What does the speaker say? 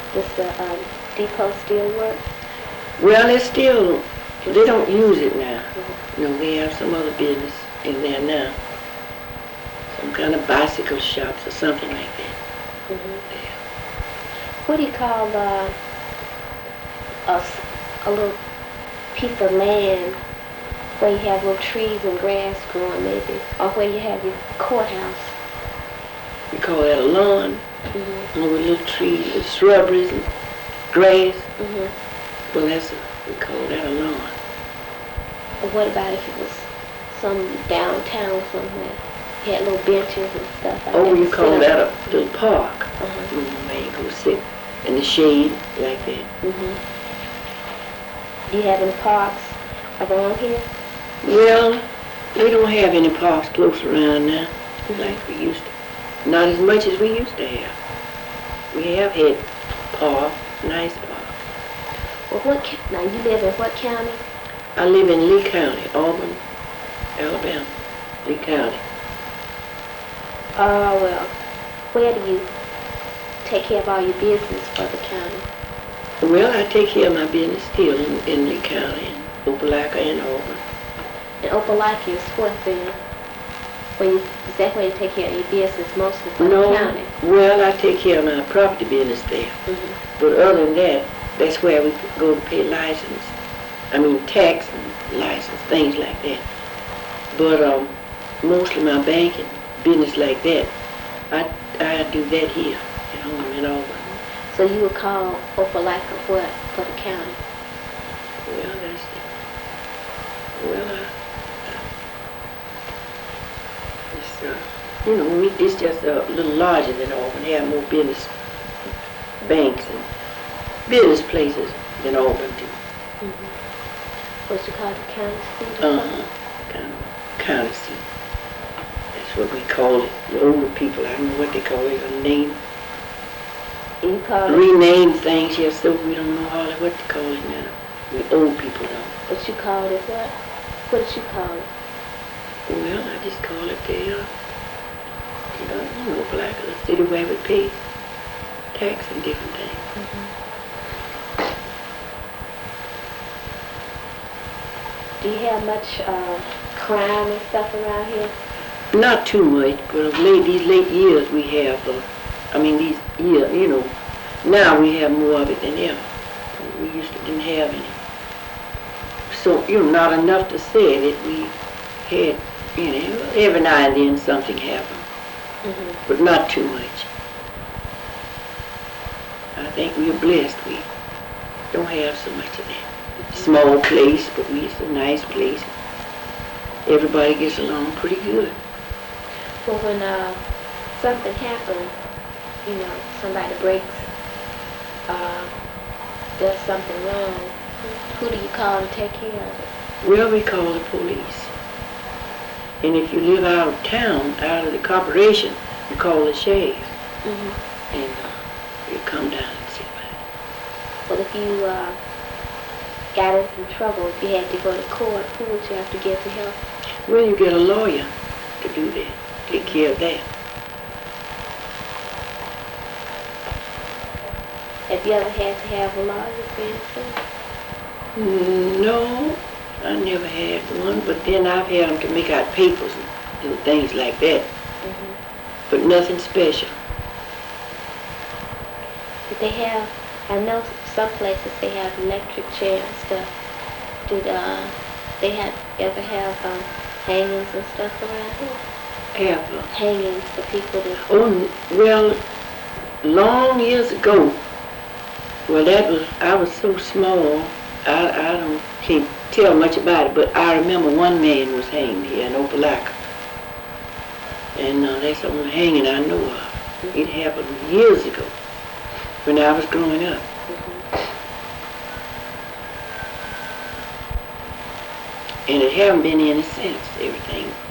Does the depot still work? Well, it's still, they don't use it now. You know, they have some other business in there now. Some kind of bicycle shops or something like that. Yeah. What do you call a little piece of land where you have little trees and grass growing maybe, or where you have your courthouse? We call that a lawn. With little trees, little shrubberies and grass. Well, we call that a lawn. Or what about if it was some downtown somewhere? You had little benches and stuff like that. Oh, you call that a little park. Where you go sit in the shade like that. Do you have any parks around here? Well, we don't have any parks close around now, like we used to. Not as much as we used to have. We have had parks, nice parks. Well, now you live in what county? I live in Lee County, Auburn, Alabama, Lee County. Well, where do you take care of all your business for the county? Well, I take care of my business still in Lee County, Opelika and Auburn. And Opelika is what then? Is that where you take care of your business mostly for the county? Well, I take care of my property business there. But other than that, that's where we go to pay tax and license, things like that. But mostly my banking business like that, I do that here at home in Auburn. So you would call Opelika what for the county? It's just a little larger than Auburn. They have more business banks and business places than Auburn do. What you call the county seat? County seat. That's what we call it. The older people, I don't know what they call it, a name. You call it? Rename things, yes, so we don't know hardly what to call it now. We old people don't. What you call it what? What did you call it? Well, I just call it like a city where we pay tax and different things. Do you have much crime and stuff around here? Not too much, but of these late years we have, now we have more of it than ever. We didn't have any. So, not enough to say that we had, every now and then something happened. But not too much. I think we're blessed. We don't have so much of that. Small place, but it's a nice place. Everybody gets along pretty good. Well, when something happens, somebody does something wrong, who do you call to take care of it? Well, we call the police. And if you live out of town, out of the corporation, you call the sheriff. And you come down and see about it. Well, if you got in some trouble, if you had to go to court, who would you have to get to help? Well, you get a lawyer to do that, take care of that. Have you ever had to have a lawyer for anything? No, I never had one, but then I've had them to make out papers and things like that. But nothing special. Did they have, I know some places they have electric chairs and stuff. Did they ever have hangings and stuff around here? Hangings for people to... Oh, well, long years ago, I was so small, can't tell much about it, but I remember one man was hanged here in Opelika. And that's the only hanging I know of. It happened years ago, when I was growing up. And it haven't been any since. Everything